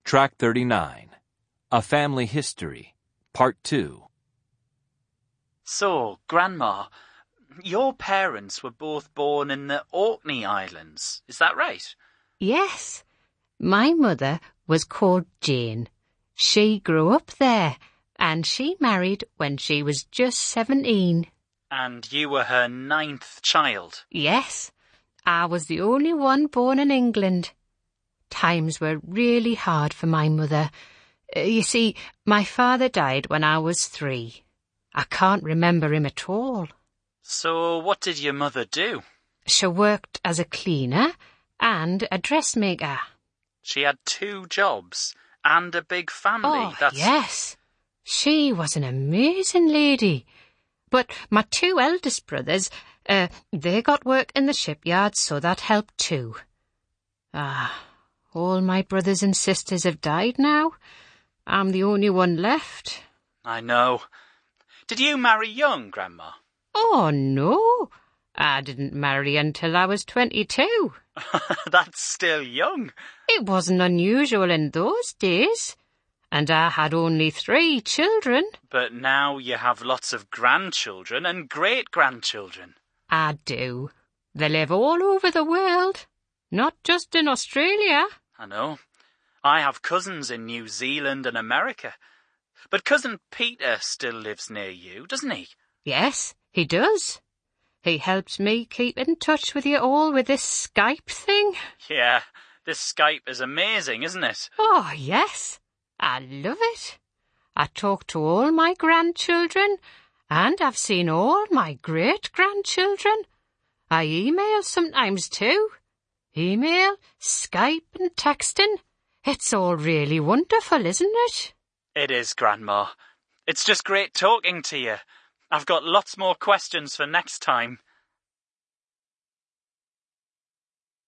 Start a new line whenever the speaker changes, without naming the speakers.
Track 39. A Family History, Part 2.
So, Grandma, your parents were both born in the Orkney Islands, is that right?
Yes. My mother was called Jane. She grew up there, and she married when she was just 17.
And you were her 9th child?
Yes. I was the only one born in England. Times were really hard for my mother. You see, my father died when I was 3. I can't remember him at all.
So what did your mother do?
She worked as a cleaner and a dressmaker.
She had 2 jobs and a big family.
Oh, yes. She was an amazing lady. But my 2 eldest brothers, they got work in the shipyard, so that helped too. All my brothers and sisters have died now. I'm the only one left.
I know. Did you marry young, Grandma?
Oh, no. I didn't marry until I was 22.
That's still young.
It wasn't unusual in those days. And I had only 3 children.
But now you have lots of grandchildren and great-grandchildren.
I do. They live all over the world, not just in Australia.
I know. I have cousins in New Zealand and America. But Cousin Peter still lives near you, doesn't he?
Yes, he does. He helps me keep in touch with you all with this Skype thing.
Yeah, this Skype is amazing, isn't it?
Oh, yes. I love it. I talk to all my grandchildren, and I've seen all my great-grandchildren. I email sometimes too. Email, Skype and texting. It's all really wonderful, isn't it?
It is, Grandma. It's just great talking to you. I've got lots more questions for next time.